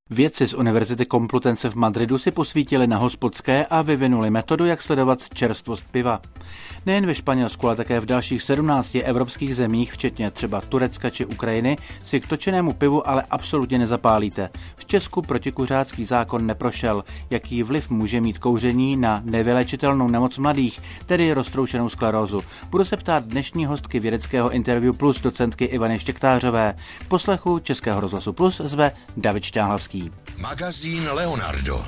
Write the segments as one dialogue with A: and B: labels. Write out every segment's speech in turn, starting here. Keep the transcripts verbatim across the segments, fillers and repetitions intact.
A: Vědci z Univerzity Complutense v Madridu si posvítili na hospodské a vyvinuli metodu, jak sledovat čerstvost piva. Nejen ve Španělsku, ale také v dalších sedmnácti evropských zemích, včetně třeba Turecka či Ukrajiny, si k točenému pivu ale absolutně nezapálíte. V Česku protikuřácký zákon neprošel. Jaký vliv může mít kouření na nevylečitelnou nemoc mladých, tedy roztroušenou sklerózu? Budu se ptát dnešní hostky vědeckého Interview Plus, docentky Ivany Štěktářové. K poslechu Českého rozhlasu Plus zve David Šťáhlavský.
B: Magazín Leonardo.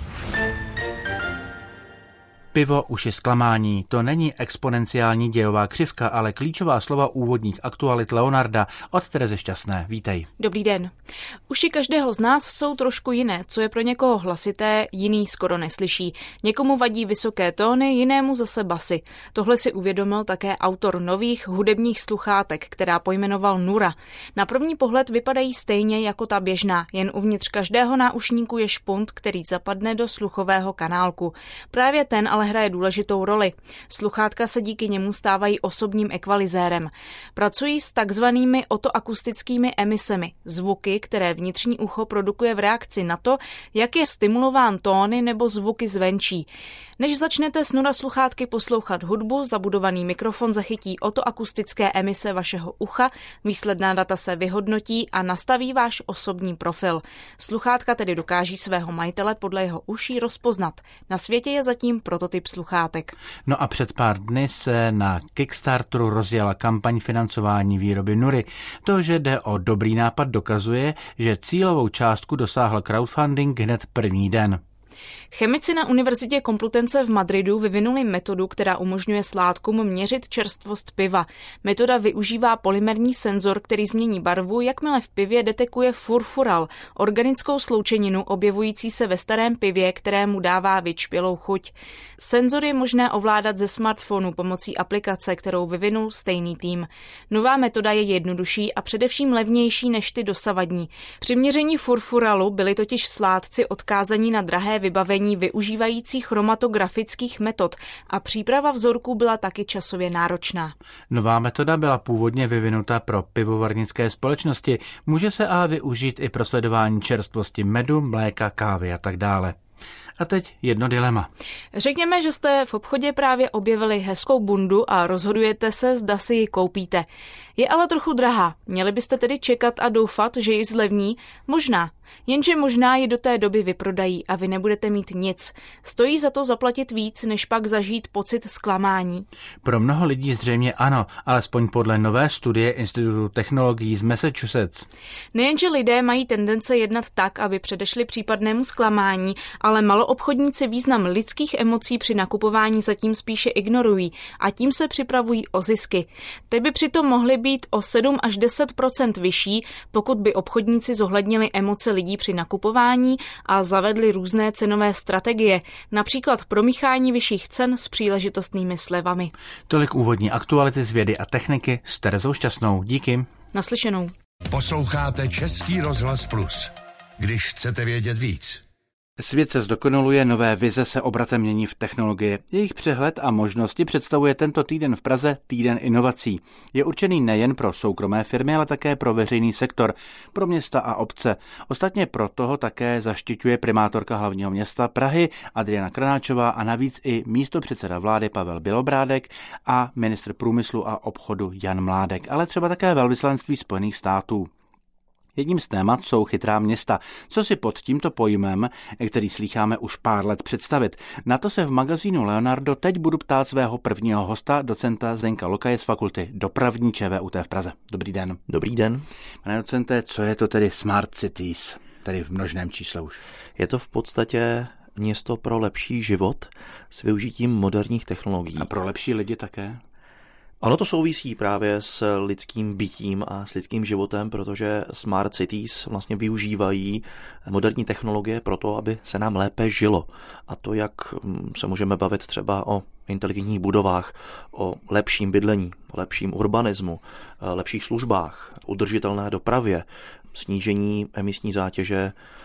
A: Pivo už je zklamání. To není exponenciální dějová křivka, ale klíčová slova úvodních aktualit Leonarda od Terezy Šťastné. Vítej.
C: Dobrý den. Uši každého z nás jsou trošku jiné. Co je pro někoho hlasité, jiný skoro neslyší. Někomu vadí vysoké tóny, jinému zase basy. Tohle si uvědomil také autor nových hudebních sluchátek, která pojmenoval Nura. Na první pohled vypadají stejně jako ta běžná, jen uvnitř každého náušníku je špunt, který zapadne do sluchového kanálku. Právě ten ale hraje důležitou roli. Sluchátka se díky němu stávají osobním ekvalizérem. Pracují s takzvanými otoakustickými emisemi, zvuky, které vnitřní ucho produkuje v reakci na to, jak je stimulován tóny nebo zvuky zvenčí. Než začnete s Nura sluchátky poslouchat hudbu, zabudovaný mikrofon zachytí otoakustické emise vašeho ucha, výsledná data se vyhodnotí a nastaví váš osobní profil. Sluchátka tedy dokáží svého majitele podle jeho uší rozpoznat. Na světě je zatím prototyp sluchátek.
A: No a před pár dny se na Kickstarteru rozjela kampaň financování výroby Nury. To, že jde o dobrý nápad, dokazuje, že cílovou částku dosáhl crowdfunding hned první den.
C: Chemici na Univerzitě Complutense v Madridu vyvinuli metodu, která umožňuje sládkům měřit čerstvost piva. Metoda využívá polymerní senzor, který změní barvu, jakmile v pivě detekuje furfural, organickou sloučeninu objevující se ve starém pivě, kterému dává vyčpělou chuť. Senzor je možné ovládat ze smartphonu pomocí aplikace, kterou vyvinul stejný tým. Nová metoda je jednodušší a především levnější než ty dosavadní. Při měření furfuralu byli totiž sládci odkázaní na drahé vybavení využívající chromatografických metod a příprava vzorků byla taky časově náročná.
A: Nová metoda byla původně vyvinuta pro pivovarnické společnosti, může se ale využít i pro sledování čerstvosti medu, mléka, kávy a tak dále. A teď jedno dilema.
C: Řekněme, že jste v obchodě právě objevili hezkou bundu a rozhodujete se, zda si ji koupíte. Je ale trochu drahá. Měli byste tedy čekat a doufat, že ji zlevní? Možná. Jenže možná ji do té doby vyprodají a vy nebudete mít nic. Stojí za to zaplatit víc, než pak zažít pocit zklamání?
A: Pro mnoho lidí zřejmě ano, alespoň podle nové studie Institutu technologií z Massachusetts.
C: Nejenže lidé mají tendence jednat tak, aby předešli případnému zklamání, ale maloobchodníci význam lidských emocí při nakupování zatím spíše ignorují a tím se připravují o zisky. Ty by přitom mohly být o sedm až deset procent vyšší, pokud by obchodníci zohlednili emoce lidí při nakupování a zavedli různé cenové strategie, například promíchání vyšších cen s příležitostnými slevami.
A: Tolik úvodní aktuality z vědy a techniky s Terezou Šťastnou. Díky.
C: Naslyšenou.
B: Posloucháte Český rozhlas Plus. Když chcete vědět víc.
A: Svět se zdokonaluje, nové vize se obratem mění v technologie. Jejich přehled a možnosti představuje tento týden v Praze Týden inovací. Je určený nejen pro soukromé firmy, ale také pro veřejný sektor, pro města a obce. Ostatně pro toho také zaštiťuje primátorka hlavního města Prahy Adriana Kranáčová a navíc i místopředseda vlády Pavel Bělobrádek a ministr průmyslu a obchodu Jan Mládek, ale třeba také velvyslanectví Spojených států. Jedním z témat jsou chytrá města. Co si pod tímto pojmem, který slýcháme už pár let, představit? Na to se v magazínu Leonardo teď budu ptát svého prvního hosta, docenta Zdeňka Lokaje z fakulty dopravní ČVUT v Praze. Dobrý den.
D: Dobrý den.
A: Pane docente, co je to tedy Smart Cities, tedy v množném čísle už?
D: Je to v podstatě město pro lepší život s využitím moderních technologií.
A: A pro lepší lidi také?
D: Ono to souvisí právě s lidským bytím a s lidským životem, protože Smart Cities vlastně využívají moderní technologie pro to, aby se nám lépe žilo. A to, jak se můžeme bavit třeba o inteligentních budovách, o lepším bydlení, o lepším urbanismu, lepších službách, udržitelné dopravě, snížení emisní zátěže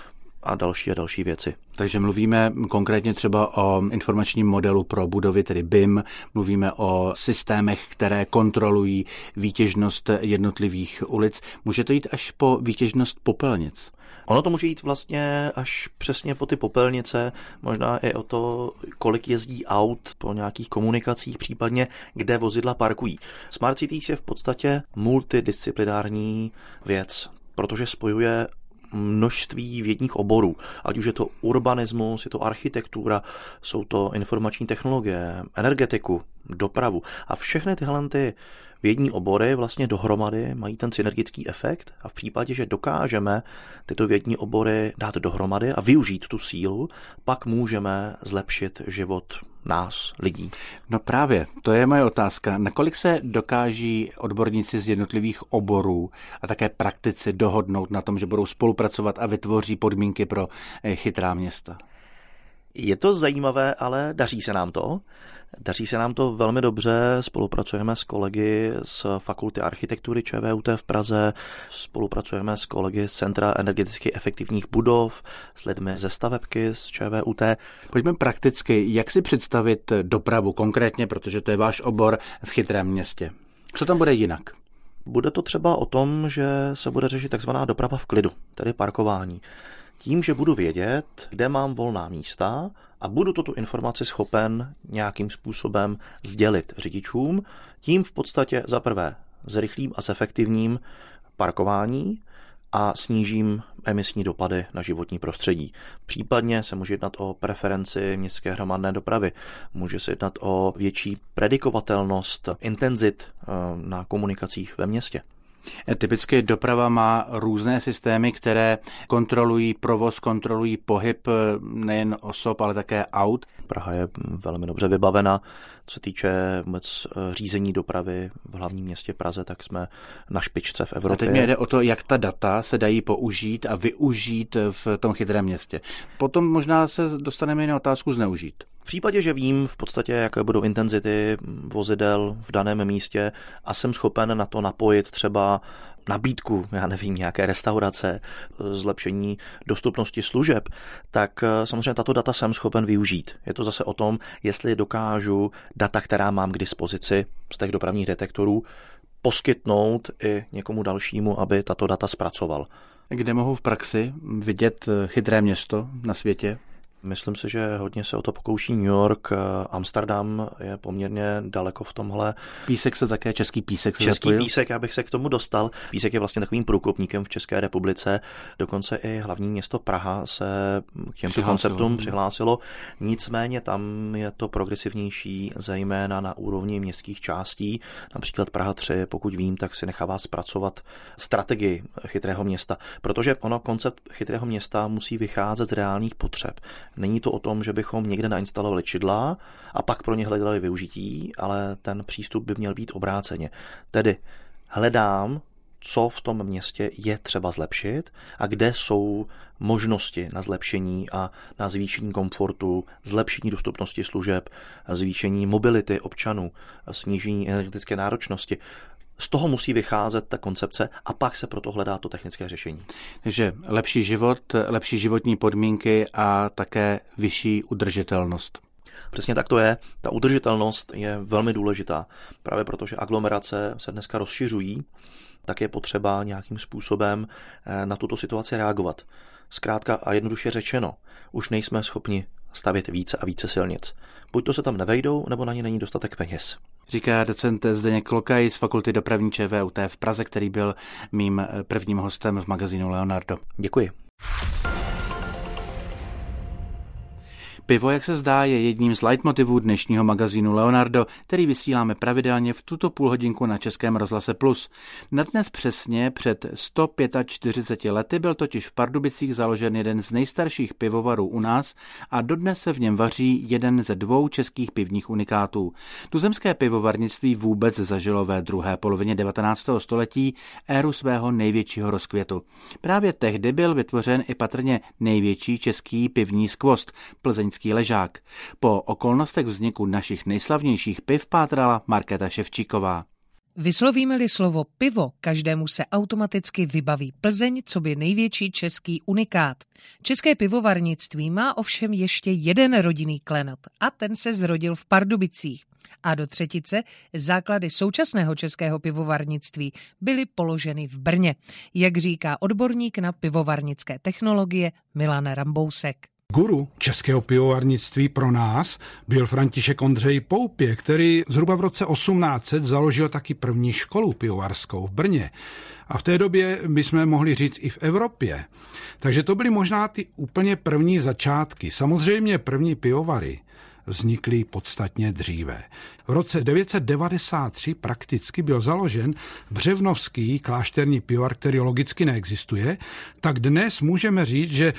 D: a další a další věci.
A: Takže mluvíme konkrétně třeba o informačním modelu pro budovy, tedy B I M, mluvíme o systémech, které kontrolují výtěžnost jednotlivých ulic. Může to jít až po výtěžnost popelnic?
D: Ono to může jít vlastně až přesně po ty popelnice, možná i o to, kolik jezdí aut po nějakých komunikacích, případně kde vozidla parkují. Smart Cities je v podstatě multidisciplinární věc, protože spojuje množství vědních oborů, ať už je to urbanismus, je to architektura, jsou to informační technologie, energetiku, dopravu a všechny tyhle ty vědní obory vlastně dohromady mají ten synergický efekt a v případě, že dokážeme tyto vědní obory dát dohromady a využít tu sílu, pak můžeme zlepšit život nás, lidí.
A: No právě, to je moje otázka. Nakolik se dokáží odborníci z jednotlivých oborů a také praktici dohodnout na tom, že budou spolupracovat a vytvoří podmínky pro chytrá města?
D: Je to zajímavé, ale daří se nám to. Daří se nám to velmi dobře, spolupracujeme s kolegy z Fakulty architektury ČVUT v Praze, spolupracujeme s kolegy z Centra energeticky efektivních budov, s lidmi ze stavebky z ČVUT.
A: Pojďme prakticky, jak si představit dopravu konkrétně, protože to je váš obor v chytrém městě. Co tam bude jinak?
D: Bude to třeba o tom, že se bude řešit takzvaná doprava v klidu, tedy parkování. Tím, že budu vědět, kde mám volná místa a budu tuto informaci schopen nějakým způsobem sdělit řidičům, tím v podstatě za prvé zrychlím a zefektivním parkování a snížím emisní dopady na životní prostředí. Případně se může jednat o preferenci městské hromadné dopravy, může se jednat o větší predikovatelnost intenzit na komunikacích ve městě.
A: Typicky doprava má různé systémy, které kontrolují provoz, kontrolují pohyb nejen osob, ale také aut.
D: Praha je velmi dobře vybavena. Co se týče vůbec řízení dopravy v hlavním městě Praze, tak jsme na špičce v Evropě.
A: A teď mě jde o to, jak ta data se dají použít a využít v tom chytrém městě. Potom možná se dostaneme i na otázku zneužít.
D: V případě, že vím v podstatě, jaké budou intenzity vozidel v daném místě a jsem schopen na to napojit třeba nabídku, já nevím, nějaké restaurace, zlepšení dostupnosti služeb, tak samozřejmě tato data jsem schopen využít. Je to zase o tom, jestli dokážu data, která mám k dispozici z těch dopravních detektorů, poskytnout i někomu dalšímu, aby tato data zpracoval.
A: Kde mohu v praxi vidět chytré město na světě?
D: Myslím si, že hodně se o to pokouší New York, Amsterdam je poměrně daleko v tomhle.
A: Písek se také, český písek se
D: Český
A: zapojil?
D: Písek, já bych se k tomu dostal. Písek je vlastně takovým průkopníkem v České republice. Dokonce i hlavní město Praha se k těmto
A: Přihlásilo.
D: konceptům přihlásilo. Nicméně tam je to progresivnější, zejména na úrovni městských částí. Například Praha tři, pokud vím, tak si nechává zpracovat strategii chytrého města. Protože ono koncept chytrého města musí vycházet z reálných potřeb. Není to o tom, že bychom někde nainstalovali čidla a pak pro ně hledali využití, ale ten přístup by měl být obráceně. Tedy hledám, co v tom městě je třeba zlepšit a kde jsou možnosti na zlepšení a na zvýšení komfortu, zlepšení dostupnosti služeb, zvýšení mobility občanů, snížení energetické náročnosti. Z toho musí vycházet ta koncepce a pak se proto hledá to technické řešení.
A: Takže lepší život, lepší životní podmínky a také vyšší udržitelnost.
D: Přesně tak to je. Ta udržitelnost je velmi důležitá. Právě protože aglomerace se dneska rozšiřují, tak je potřeba nějakým způsobem na tuto situaci reagovat. Zkrátka a jednoduše řečeno, už nejsme schopni stavět více a více silnic. Buď to se tam nevejdou, nebo na ně není dostatek peněz.
A: Říká docent Zdeněk Lokaj z Fakulty dopravní ČVUT v Praze, který byl mým prvním hostem v magazínu Leonardo.
D: Děkuji.
A: Pivo, jak se zdá, je jedním z leitmotivů dnešního magazínu Leonardo, který vysíláme pravidelně v tuto půlhodinku na Českém rozhlase Plus. Na dnes přesně před sto čtyřiceti pěti lety byl totiž v Pardubicích založen jeden z nejstarších pivovarů u nás a dodnes se v něm vaří jeden ze dvou českých pivních unikátů. Tuzemské pivovarnictví vůbec zažilo ve druhé polovině devatenáctého století éru svého největšího rozkvětu. Právě tehdy byl vytvořen i patrně největší český pivní skvost, Plzeň Ležák. Po okolnostech vzniku našich nejslavnějších piv pátrala Markéta Ševčíková.
E: Vyslovíme-li slovo pivo, každému se automaticky vybaví Plzeň, coby největší český unikát. České pivovarnictví má ovšem ještě jeden rodinný klenot a ten se zrodil v Pardubicích. A do třetice základy současného českého pivovarnictví byly položeny v Brně, jak říká odborník na pivovarnické technologie Milan Rambousek.
F: Guru českého pivovarnictví pro nás byl František Ondřej Poupě, který zhruba v roce osmnáct set založil taky první školu pivovarskou v Brně. A v té době bychom mohli říct i v Evropě. Takže to byly možná ty úplně první začátky. Samozřejmě první pivovary vznikly podstatně dříve. V roce devět set devadesát tři prakticky byl založen Břevnovský klášterní pivovar, který logicky neexistuje, tak dnes můžeme říct, že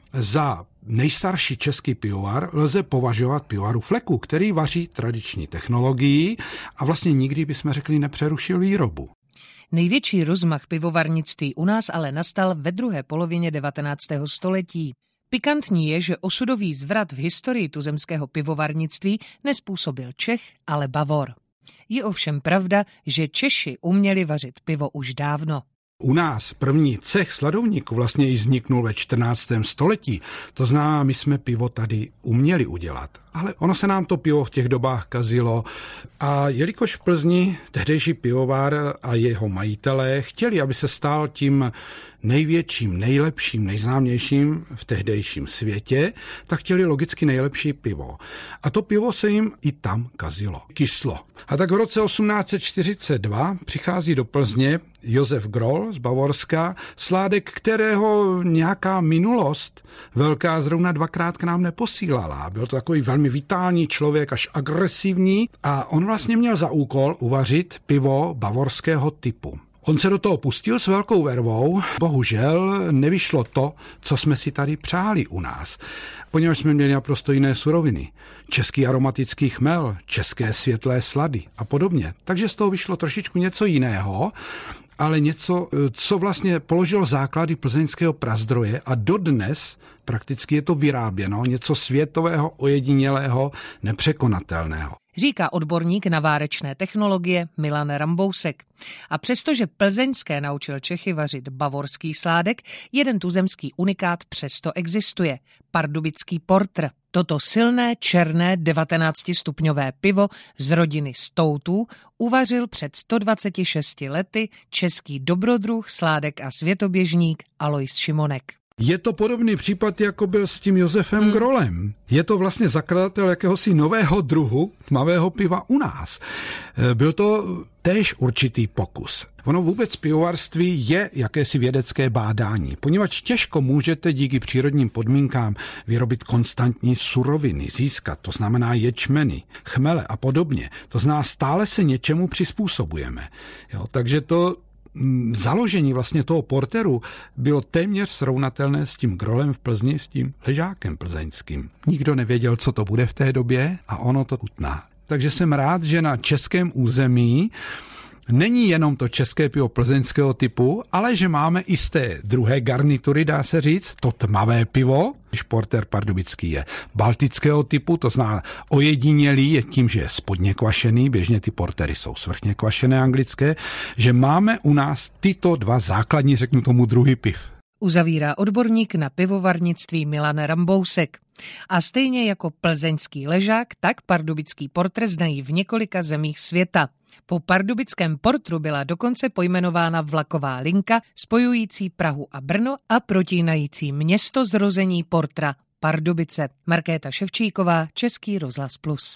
F: za nejstarší český pivovar lze považovat pivovaru Fleku, který vaří tradiční technologií a vlastně nikdy bychom řekli nepřerušil výrobu.
E: Největší rozmach pivovarnictví u nás ale nastal ve druhé polovině devatenáctého století. Pikantní je, že osudový zvrat v historii tuzemského pivovarnictví nespůsobil Čech, ale Bavor. Je ovšem pravda, že Češi uměli vařit pivo už dávno.
F: U nás první cech sladovníku vlastně již vzniknul ve čtrnáctém století. To znamená, my jsme pivo tady uměli udělat. Ale ono se nám to pivo v těch dobách kazilo a jelikož v Plzni tehdejší pivovar a jeho majitelé chtěli, aby se stal tím největším, nejlepším, nejznámějším v tehdejším světě, tak chtěli logicky nejlepší pivo. A to pivo se jim i tam kazilo. Kyslo. A tak v roce osmnáct set čtyřicet dva přichází do Plzně Josef Groll z Bavorska, sládek, kterého nějaká minulost velká zrovna dvakrát k nám neposílala. Byl to takový velmi vitální člověk, až agresivní a on vlastně měl za úkol uvařit pivo bavorského typu. On se do toho pustil s velkou vervou, bohužel nevyšlo to, co jsme si tady přáli u nás, poněvadž jsme měli naprosto jiné suroviny. Český aromatický chmel, české světlé slady a podobně. Takže z toho vyšlo trošičku něco jiného, ale něco, co vlastně položilo základy plzeňského prazdroje a dodnes prakticky je to vyráběno, něco světového, ojedinělého, nepřekonatelného.
E: Říká odborník na várečné technologie Milan Rambousek. A přestože plzeňské naučil Čechy vařit bavorský sládek, jeden tuzemský unikát přesto existuje. Pardubický portr. Toto silné, černé, devatenáctistupňové pivo z rodiny stoutů uvařil před sto dvaceti šesti lety český dobrodruh, sládek a světoběžník Alois Šimonek.
F: Je to podobný případ, jako byl s tím Josefem hmm. Grollem. Je to vlastně zakladatel jakéhosi nového druhu tmavého piva u nás. Byl to též určitý pokus. Ono vůbec pivovarství je jakési vědecké bádání, poněvadž těžko můžete díky přírodním podmínkám vyrobit konstantní suroviny, získat, to znamená ječmeny, chmele a podobně. To znamená, stále se něčemu přizpůsobujeme. Jo, takže to založení vlastně toho porteru bylo téměř srovnatelné s tím Grollem v Plzni, s tím ležákem plzeňským. Nikdo nevěděl, co to bude v té době a ono to chutná. Takže jsem rád, že na českém území není jenom to české pivo plzeňského typu, ale že máme i z té druhé garnitury, dá se říct, to tmavé pivo. Porter pardubický je baltického typu, to znamená ojedinělý je tím, že je spodně kvašený, běžně ty portery jsou svrchně kvašené anglické, že máme u nás tyto dva základní, řeknu tomu, druhy piv.
E: Uzavírá odborník na pivovarnictví Milan Rambousek. A stejně jako plzeňský ležák, tak pardubický portr znají v několika zemích světa. Po pardubickém portru byla dokonce pojmenována vlaková linka spojující Prahu a Brno a protínající město zrození portra Pardubice. Markéta Ševčíková, Český rozhlas Plus.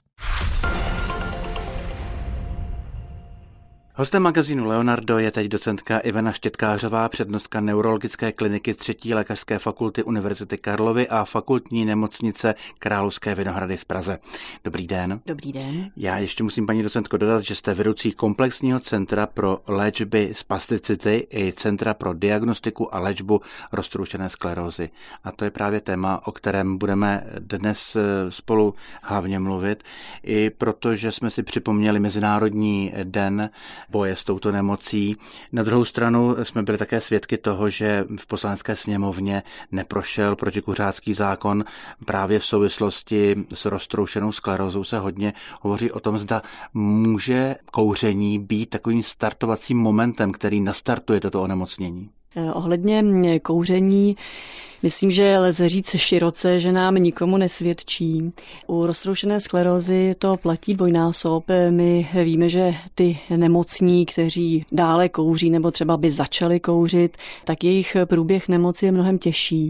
A: Hostem magazínu Leonardo je teď docentka Ivana Štětkářová, přednostka neurologické kliniky třetí lékařské fakulty Univerzity Karlovy a fakultní nemocnice Královské Vinohrady v Praze. Dobrý den.
G: Dobrý den.
A: Já ještě musím, paní docentko, dodat, že jste vedoucí komplexního centra pro léčby spasticity i centra pro diagnostiku a léčbu roztroušené sklerózy. A to je právě téma, o kterém budeme dnes spolu hlavně mluvit, i protože jsme si připomněli Mezinárodní den boje s touto nemocí. Na druhou stranu jsme byli také svědky toho, že v Poslanecké sněmovně neprošel protikuřácký zákon. Právě v souvislosti s roztroušenou sklerózou se hodně hovoří o tom, zda může kouření být takovým startovacím momentem, který nastartuje toto onemocnění.
G: Ohledně kouření, myslím, že lze říct široce, že nám nikomu nesvědčí. U roztroušené sklerózy to platí dvojnásob. My víme, že ty nemocní, kteří dále kouří nebo třeba by začali kouřit, tak jejich průběh nemoci je mnohem těžší.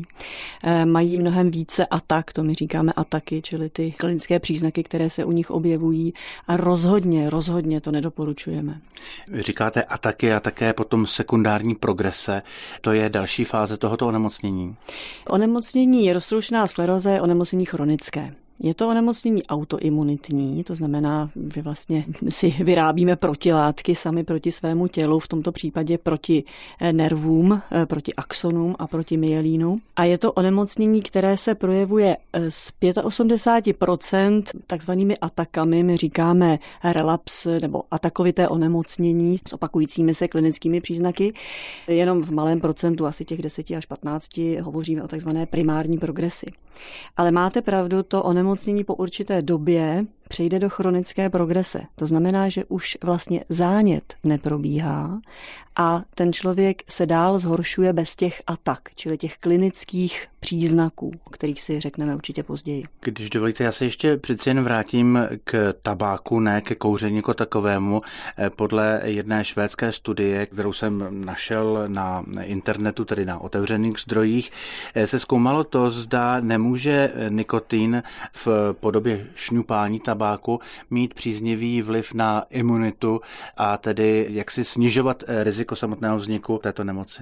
G: Mají mnohem více atak, to my říkáme ataky, čili ty klinické příznaky, které se u nich objevují, a rozhodně, rozhodně to nedoporučujeme.
A: Vy říkáte ataky a také potom sekundární progrese. To je další fáze tohoto onemocnění.
G: Onemocnění roztroušená skleróza je onemocnění chronické. Je to onemocnění autoimunitní, to znamená, že vlastně si vyrábíme protilátky sami proti svému tělu, v tomto případě proti nervům, proti axonům a proti myelínu. A je to onemocnění, které se projevuje z osmdesát pět procent takzvanými atakami, my říkáme relaps nebo atakovité onemocnění s opakujícími se klinickými příznaky. Jenom v malém procentu, asi těch deset až patnáct, hovoříme o takzvané primární progresi. Ale máte pravdu, to onemocnění po určité době přejde do chronické progrese. To znamená, že už vlastně zánět neprobíhá a ten člověk se dál zhoršuje bez těch atak, čili těch klinických příznaků, o kterých si řekneme určitě později.
A: Když dovolíte, já se ještě přeci jen vrátím k tabáku, ne ke kouření jako takovému. Podle jedné švédské studie, kterou jsem našel na internetu, tedy na otevřených zdrojích, se zkoumalo to, zda nemůže nikotin v podobě šňupání tabáku mít příznivý vliv na imunitu a tedy jak si snižovat riziko samotného vzniku této nemoci.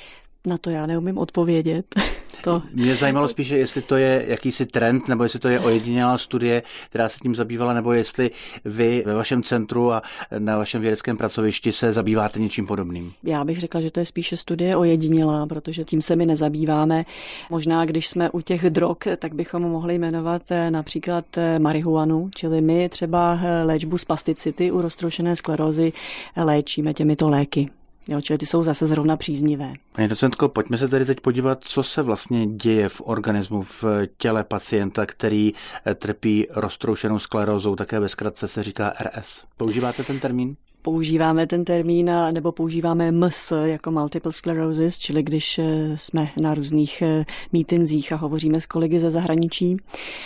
G: Na to já neumím odpovědět. To...
A: Mě zajímalo spíše, jestli to je jakýsi trend, nebo jestli to je ojedinělá studie, která se tím zabývala, nebo jestli vy ve vašem centru a na vašem vědeckém pracovišti se zabýváte něčím podobným.
G: Já bych řekla, že to je spíše studie ojedinělá, protože tím se my nezabýváme. Možná, když jsme u těch drog, tak bychom mohli jmenovat například marihuanu, čili my třeba léčbu spasticity u roztroušené sklerózy léčíme těmito léky. Jo, čili ty jsou zase zrovna příznivé.
A: Paní docentko, pojďme se tedy teď podívat, co se vlastně děje v organismu, v těle pacienta, který trpí roztroušenou sklerózou, také ve zkratce se říká R S. Používáte ten termín?
G: Používáme ten termín, nebo používáme M S jako multiple sclerosis, čili když jsme na různých mítinzích a hovoříme s kolegy ze zahraničí.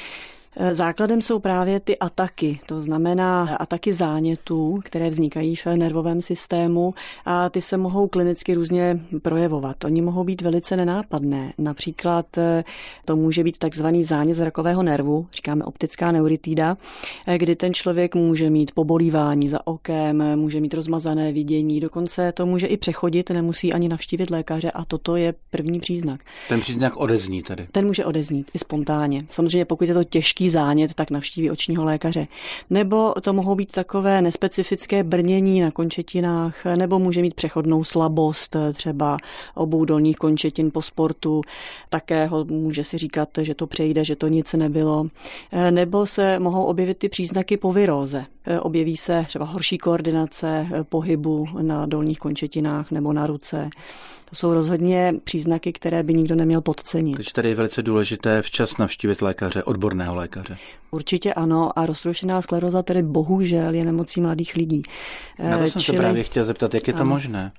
G: Základem jsou právě ty ataky, to znamená ataky zánětů, které vznikají v nervovém systému a ty se mohou klinicky různě projevovat. Oni mohou být velice nenápadné. Například to může být takzvaný zánět zrakového nervu, říkáme optická neuritída, kdy ten člověk může mít pobolívání za okem, může mít rozmazané vidění, dokonce to může i přechodit, nemusí ani navštívit lékaře a toto je první příznak.
A: Ten příznak odezní tedy?
G: Ten může odeznít i spontánně. Samozřejmě pokud je to těžký zánět, tak navštíví očního lékaře. Nebo to mohou být takové nespecifické brnění na končetinách, nebo může mít přechodnou slabost třeba obou dolních končetin po sportu. Také ho může si říkat, že to přejde, že to nic nebylo. Nebo se mohou objevit ty příznaky po viróze. Objeví se třeba horší koordinace pohybu na dolních končetinách nebo na ruce. To jsou rozhodně příznaky, které by nikdo neměl podcenit.
A: Takže tady je velice důležité včas navštívit lékaře, odborného lékaře.
G: Určitě ano a roztroušená skleróza tedy bohužel je nemocí mladých lidí.
A: Na to jsem Čili... se právě chtěl zeptat, jak je to ano. možné?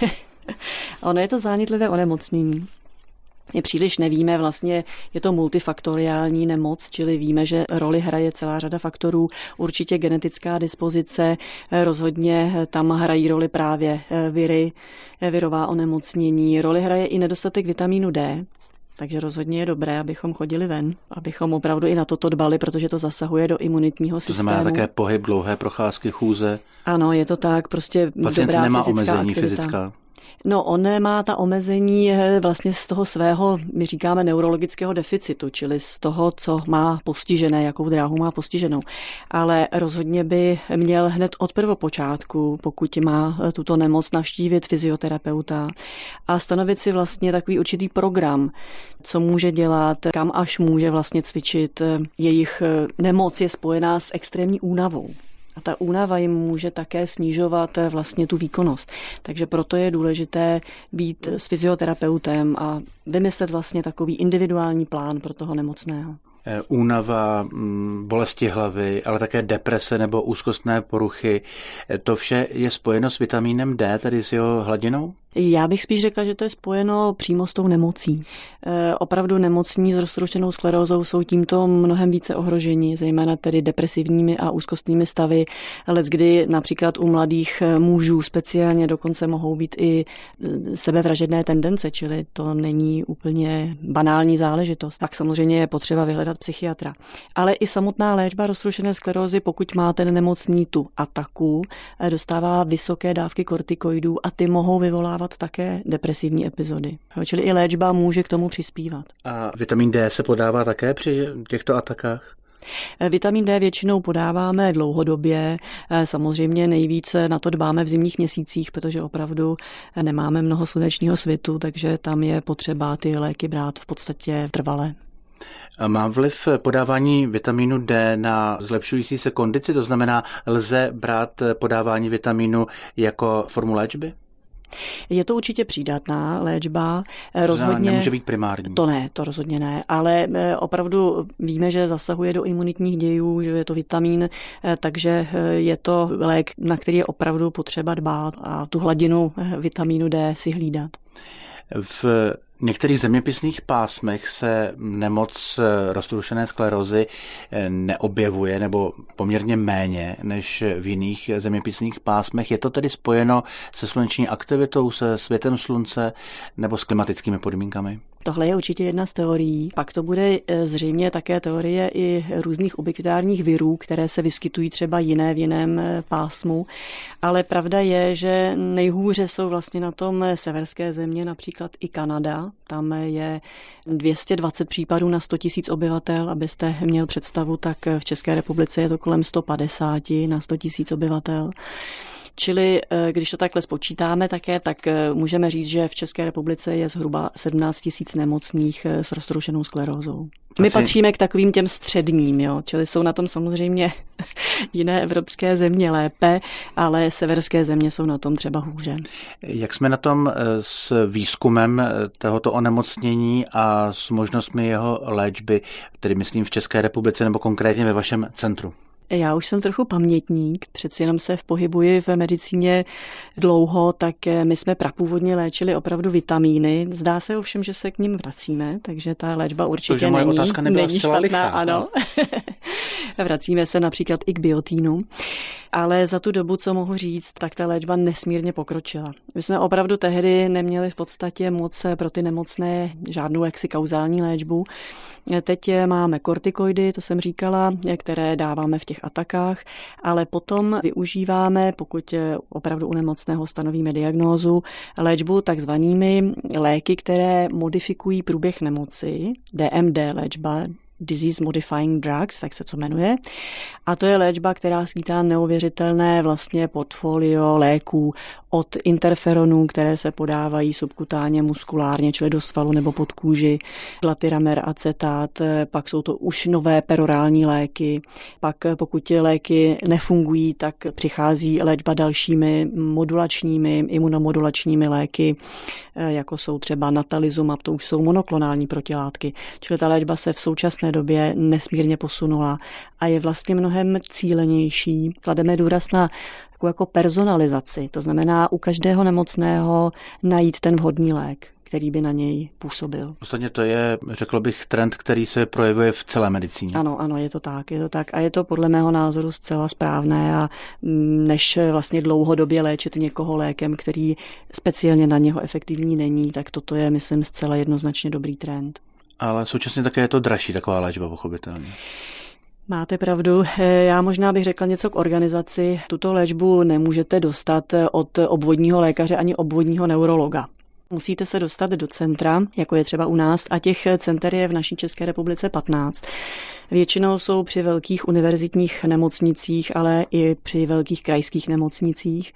G: Ono je to zánětlivé onemocnění. My příliš nevíme, vlastně je to multifaktoriální nemoc, čili víme, že roli hraje celá řada faktorů, určitě genetická dispozice, rozhodně tam hrají roli právě viry, virová onemocnění, roli hraje i nedostatek vitamínu D, takže rozhodně je dobré, abychom chodili ven, abychom opravdu i na toto dbali, protože to zasahuje do imunitního systému.
A: To znamená také pohyb, dlouhé procházky, chůze.
G: Ano, je to tak, prostě
A: pacient
G: dobrá
A: nemá
G: fyzická
A: omezení
G: aktivita.
A: fyzická.
G: No, on má ta omezení vlastně z toho svého, my říkáme, neurologického deficitu, čili z toho, co má postižené, jakou dráhu má postiženou. Ale rozhodně by měl hned od prvopočátku, pokud má tuto nemoc, navštívit fyzioterapeuta a stanovit si vlastně takový určitý program, co může dělat, kam až může vlastně cvičit. Jejich nemoc je spojená s extrémní únavou. A ta únava jim může také snižovat vlastně tu výkonnost. Takže proto je důležité být s fyzioterapeutem a vymyslet vlastně takový individuální plán pro toho nemocného.
A: Únava, bolesti hlavy, ale také deprese nebo úzkostné poruchy. To vše je spojeno s vitamínem D, tedy s jeho hladinou?
G: Já bych spíš řekla, že to je spojeno přímo s tou nemocí. E, opravdu nemocní s roztroušenou sklerózou jsou tímto mnohem více ohroženi, zejména tedy depresivními a úzkostnými stavy, leckdy například u mladých mužů speciálně dokonce mohou být i sebevražedné tendence, čili to není úplně banální záležitost. Pak samozřejmě je potřeba vyhledat psychiatra. Ale i samotná léčba roztroušené sklerózy, pokud má ten nemocný tu ataku, dostává vysoké dávky kortikoidů a ty mohou vyvolávat také depresivní epizody. Čili i léčba může k tomu přispívat.
A: A vitamin D se podává také při těchto atakách?
G: Vitamin D většinou podáváme dlouhodobě, samozřejmě nejvíce na to dbáme v zimních měsících, protože opravdu nemáme mnoho slunečního svitu, takže tam je potřeba ty léky brát v podstatě trvale.
A: Má vliv podávání vitamínu D na zlepšující se kondici? To znamená, lze brát podávání vitamínu jako formu léčby?
G: Je to určitě přídatná léčba. Rozhodně
A: nemůže být primární.
G: To ne, to rozhodně ne, ale opravdu víme, že zasahuje do imunitních dějů, že je to vitamin, takže je to lék, na který je opravdu potřeba dbát a tu hladinu vitamínu D si hlídat.
A: V některých zeměpisných pásmech se nemoc roztroušené sklerózy neobjevuje, nebo poměrně méně než v jiných zeměpisných pásmech. Je to tedy spojeno se sluneční aktivitou, se světem slunce nebo s klimatickými podmínkami?
G: Tohle je určitě jedna z teorií. Pak to bude zřejmě také teorie i různých ubiquitárních virů, které se vyskytují třeba jiné v jiném pásmu. Ale pravda je, že nejhůře jsou vlastně na tom severské země, například i Kanada. Tam je dvě stě dvacet případů na sto tisíc obyvatel. Abyste měl představu, tak v České republice je to kolem sto padesát na sto tisíc obyvatel. Čili když to takhle spočítáme také, tak můžeme říct, že v České republice je zhruba sedmnáct tisíc nemocných s roztroušenou sklerózou. My patříme k takovým těm středním, jo? Čili jsou na tom samozřejmě jiné evropské země lépe, ale severské země jsou na tom třeba hůře.
A: Jak jsme na tom s výzkumem tohoto onemocnění a s možnostmi jeho léčby, tedy myslím v České republice nebo konkrétně ve vašem centru?
G: Já už jsem trochu pamětník, přeci jenom se v pohybuji v medicíně dlouho, tak my jsme prapůvodně léčili opravdu vitamíny. Zdá se ovšem, že se k ním vracíme, takže ta léčba určitě
A: to, že moje
G: není,
A: otázka nebyla
G: není
A: zcela
G: špatná.
A: lichá,
G: ano. Vracíme se například i k biotínu, ale za tu dobu, co mohu říct, tak ta léčba nesmírně pokročila. My jsme opravdu tehdy neměli v podstatě moc pro ty nemocné žádnou jaksi kauzální léčbu. Teď máme kortikoidy, to jsem říkala, které dáváme v těch atakách, ale potom využíváme, pokud opravdu u nemocného stanovíme diagnózu, léčbu takzvanými léky, které modifikují průběh nemoci, D M D léčba, Disease Modifying Drugs, tak se to jmenuje. A to je léčba, která skýtá neuvěřitelné vlastně portfolio léků od interferonů, které se podávají subkutánně, muskulárně, čili do svalu nebo pod kůži, glatiramer, acetát, pak jsou to už nové perorální léky, pak pokud ty léky nefungují, tak přichází léčba dalšími modulačními, imunomodulačními léky, jako jsou třeba natalizumab, to už jsou monoklonální protilátky. Čili ta léčba se v současné době nesmírně posunula a je vlastně mnohem cílenější. Klademe důraz na takovou jako personalizaci, to znamená u každého nemocného najít ten vhodný lék, který by na něj působil.
A: Ostatně to je, řekl bych, trend, který se projevuje v celé medicíně.
G: Ano, ano, je to tak, je to tak. A je to podle mého názoru zcela správné a než vlastně dlouhodobě léčit někoho lékem, který speciálně na něho efektivní není, tak toto je, myslím, zcela jednoznačně dobrý trend.
A: Ale současně také je to dražší taková léčba, pochopitelně.
G: Máte pravdu. Já možná bych řekla něco k organizaci. Tuto léčbu nemůžete dostat od obvodního lékaře ani obvodního neurologa. Musíte se dostat do centra, jako je třeba u nás, a těch center je v naší České republice patnáct. Většinou jsou při velkých univerzitních nemocnicích, ale i při velkých krajských nemocnicích.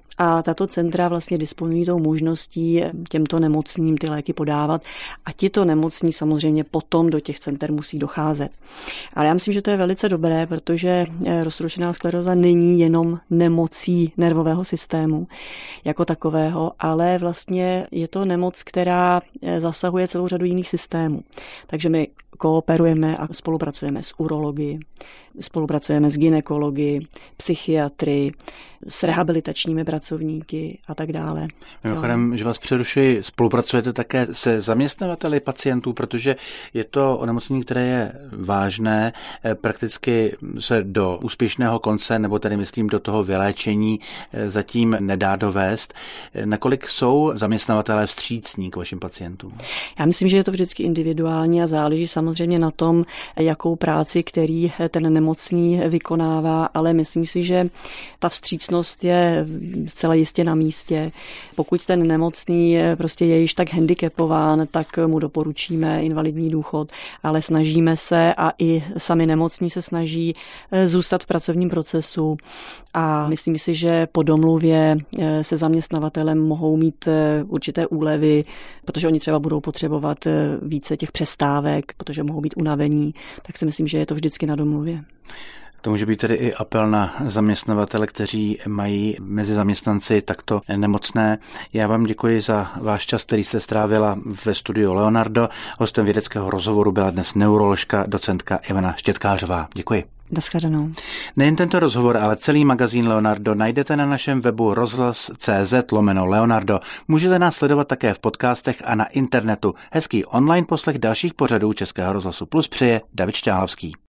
G: A tato centra vlastně disponují tou možností těmto nemocným ty léky podávat a tito nemocní samozřejmě potom do těch center musí docházet. Ale já myslím, že to je velice dobré, protože roztroušená skleróza není jenom nemocí nervového systému jako takového, ale vlastně je to nemoc, která zasahuje celou řadu jiných systémů. Takže my kooperujeme a spolupracujeme s urology, spolupracujeme s gynekology, psychiatry, s rehabilitačními pracovníky a tak dále.
A: Mimochodem, že vás přerušuji, spolupracujete také se zaměstnavateli pacientů, protože je to onemocnění, které je vážné, prakticky se do úspěšného konce, nebo tedy myslím do toho vyléčení zatím nedá dovést. Nakolik jsou zaměstnavatelé vstřícní k vašim pacientům?
G: Já myslím, že je to vždycky individuální a záleží samozřejmě na tom, jakou práci, který ten nemocný vykonává, ale myslím si, že ta vstřícnost je zcela jistě na místě. Pokud ten nemocný prostě je již tak handicapován, tak mu doporučíme invalidní důchod, ale snažíme se a i sami nemocní se snaží zůstat v pracovním procesu a myslím si, že po domluvě se zaměstnavatelem mohou mít určité úlevy, protože oni třeba budou potřebovat více těch přestávek, protože mohou být unavení, tak si myslím, že je to vždycky na domluvě.
A: To může být tedy i apel na zaměstnavatele, kteří mají mezi zaměstnanci takto nemocné. Já vám děkuji za váš čas, který jste strávila ve studiu Leonardo. Hostem vědeckého rozhovoru byla dnes neuroložka docentka Ivana Štětkářová. Děkuji.
G: Naschledanou.
A: Nejen tento rozhovor, ale celý magazín Leonardo najdete na našem webu rozhlas tečka cé zet lomeno Leonardo. Můžete nás sledovat také v podcastech a na internetu. Hezký online poslech dalších pořadů Českého rozhlasu Plus přeje David Šťáhlavský.